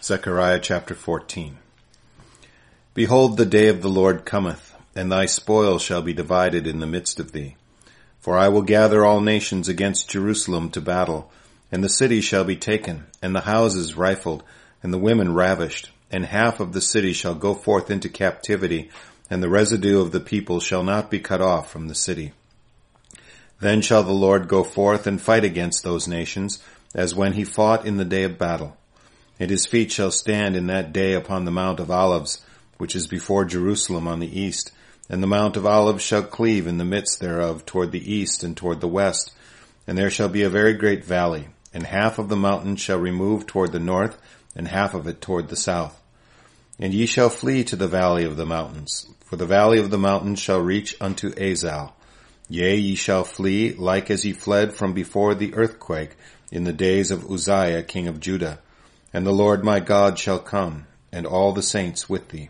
Zechariah chapter 14. Behold, the day of the Lord cometh, and thy spoil shall be divided in the midst of thee. For I will gather all nations against Jerusalem to battle, and the city shall be taken, and the houses rifled, and the women ravished, and half of the city shall go forth into captivity, and the residue of the people shall not be cut off from the city. Then shall the Lord go forth and fight against those nations, as when he fought in the day of battle. And his feet shall stand in that day upon the Mount of Olives, which is before Jerusalem on the east, and the Mount of Olives shall cleave in the midst thereof toward the east and toward the west, and there shall be a very great valley, and half of the mountain shall remove toward the north, and half of it toward the south. And ye shall flee to the valley of the mountains, for the valley of the mountains shall reach unto Azal. Yea, ye shall flee, like as ye fled from before the earthquake in the days of Uzziah king of Judah. And the Lord my God shall come, and all the saints with thee.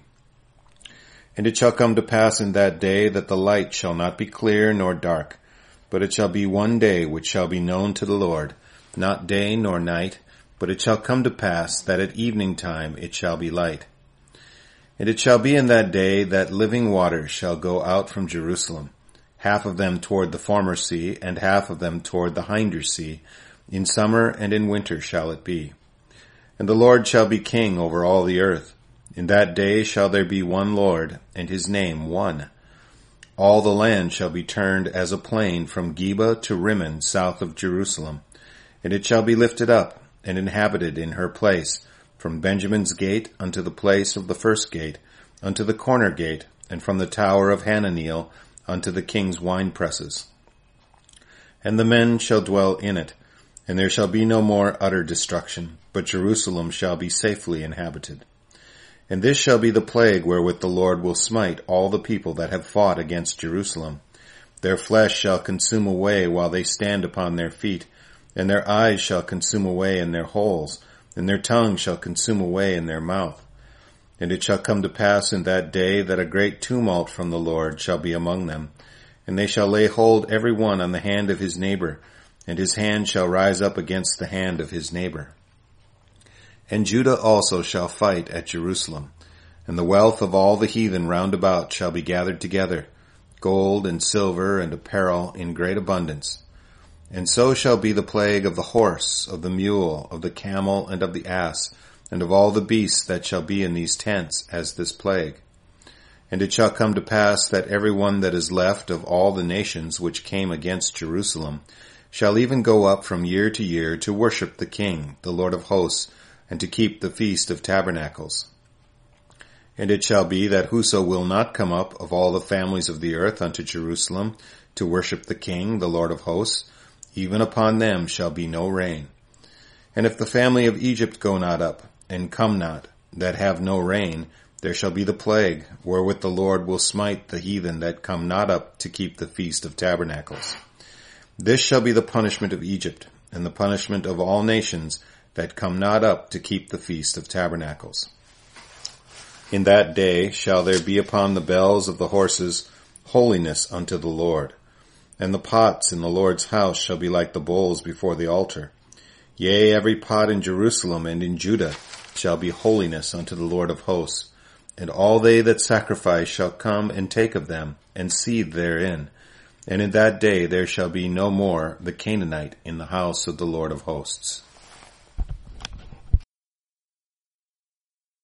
And it shall come to pass in that day that the light shall not be clear nor dark, but it shall be one day which shall be known to the Lord, not day nor night, but it shall come to pass that at evening time it shall be light. And it shall be in that day that living waters shall go out from Jerusalem, half of them toward the former sea, and half of them toward the hinder sea. In summer and in winter shall it be. And the Lord shall be king over all the earth. In that day shall there be one Lord, and his name one. All the land shall be turned as a plain from Geba to Rimmon south of Jerusalem. And it shall be lifted up, and inhabited in her place, from Benjamin's gate unto the place of the first gate, unto the corner gate, and from the tower of Hananeel unto the king's winepresses. And the men shall dwell in it, and there shall be no more utter destruction, but Jerusalem shall be safely inhabited. And this shall be the plague wherewith the Lord will smite all the people that have fought against Jerusalem. Their flesh shall consume away while they stand upon their feet, and their eyes shall consume away in their holes, and their tongue shall consume away in their mouth. And it shall come to pass in that day that a great tumult from the Lord shall be among them, and they shall lay hold every one on the hand of his neighbor, and his hand shall rise up against the hand of his neighbor. And Judah also shall fight at Jerusalem, and the wealth of all the heathen round about shall be gathered together, gold and silver and apparel in great abundance. And so shall be the plague of the horse, of the mule, of the camel, and of the ass, and of all the beasts that shall be in these tents, as this plague. And it shall come to pass that every one that is left of all the nations which came against Jerusalem shall even go up from year to year to worship the King, the Lord of hosts, and to keep the Feast of Tabernacles. And it shall be that whoso will not come up of all the families of the earth unto Jerusalem to worship the King, the Lord of hosts, even upon them shall be no rain. And if the family of Egypt go not up, and come not, that have no rain, there shall be the plague, wherewith the Lord will smite the heathen that come not up to keep the Feast of Tabernacles. This shall be the punishment of Egypt, and the punishment of all nations that come not up to keep the Feast of Tabernacles. In that day shall there be upon the bells of the horses holiness unto the Lord. And the pots in the Lord's house shall be like the bowls before the altar. Yea, every pot in Jerusalem and in Judah shall be holiness unto the Lord of hosts. And all they that sacrifice shall come and take of them, and seethe therein. And in that day there shall be no more the Canaanite in the house of the Lord of hosts.